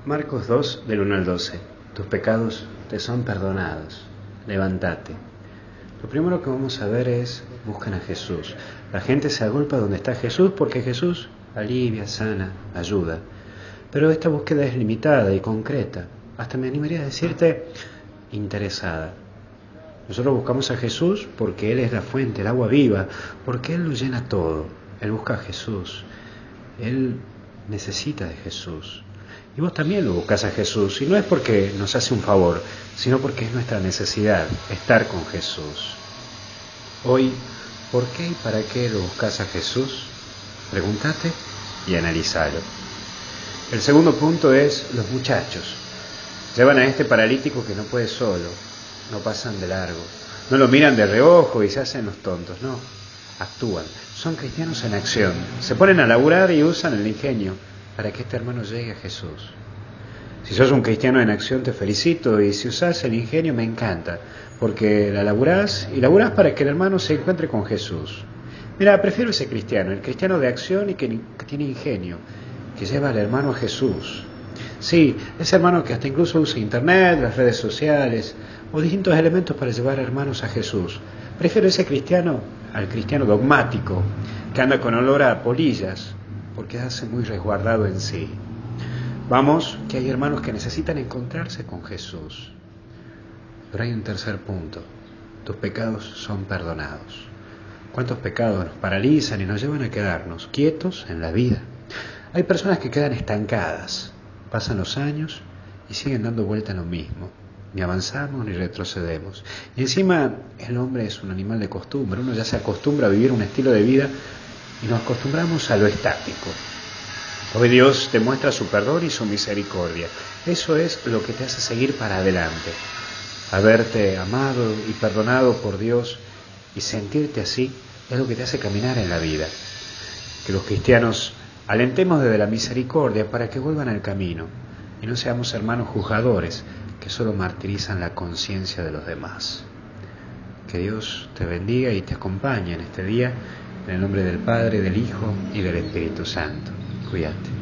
Marcos 2, del 1 al 12. Tus pecados te son perdonados. Levántate. Lo primero que vamos a ver es, buscan a Jesús. La gente se agolpa donde está Jesús porque Jesús alivia, sana, ayuda. Pero esta búsqueda es limitada y concreta. Hasta me animaría a decirte, interesada. Nosotros buscamos a Jesús porque Él es la fuente, el agua viva, porque Él lo llena todo. Él busca a Jesús. Él necesita de Jesús. Y vos también lo buscas a Jesús, y no es porque nos hace un favor, sino porque es nuestra necesidad, estar con Jesús. Hoy, ¿por qué y para qué lo buscas a Jesús? Pregúntate y analízalo. El segundo punto es los muchachos. Llevan a este paralítico que no puede solo, no pasan de largo, no lo miran de reojo y se hacen los tontos, no, actúan, son cristianos en acción, se ponen a laburar y usan el ingenio para que este hermano llegue a Jesús. Si sos un cristiano en acción te felicito, y si usás el ingenio me encanta, porque la laburás para que el hermano se encuentre con Jesús. Mira, prefiero ese cristiano, el cristiano de acción y que tiene ingenio, que lleva al hermano a Jesús. Sí, ese hermano que hasta incluso usa internet, las redes sociales o distintos elementos para llevar a hermanos a Jesús. Prefiero ese cristiano al cristiano dogmático, que anda con olor a polillas, porque hace muy resguardado en sí. Vamos, que hay hermanos que necesitan encontrarse con Jesús. Pero hay un tercer punto. Tus pecados son perdonados. ¿Cuántos pecados nos paralizan y nos llevan a quedarnos quietos en la vida? Hay personas que quedan estancadas. Pasan los años y siguen dando vuelta en lo mismo. Ni avanzamos ni retrocedemos. Y encima el hombre es un animal de costumbre. Uno ya se acostumbra a vivir un estilo de vida y nos acostumbramos a lo estático. Hoy Dios te muestra su perdón y su misericordia. Eso es lo que te hace seguir para adelante. Haberte amado y perdonado por Dios y sentirte así es lo que te hace caminar en la vida. Que los cristianos alentemos desde la misericordia para que vuelvan al camino y no seamos hermanos juzgadores que solo martirizan la conciencia de los demás. Que Dios te bendiga y te acompañe en este día, en el nombre del Padre, del Hijo y del Espíritu Santo. Cuídate.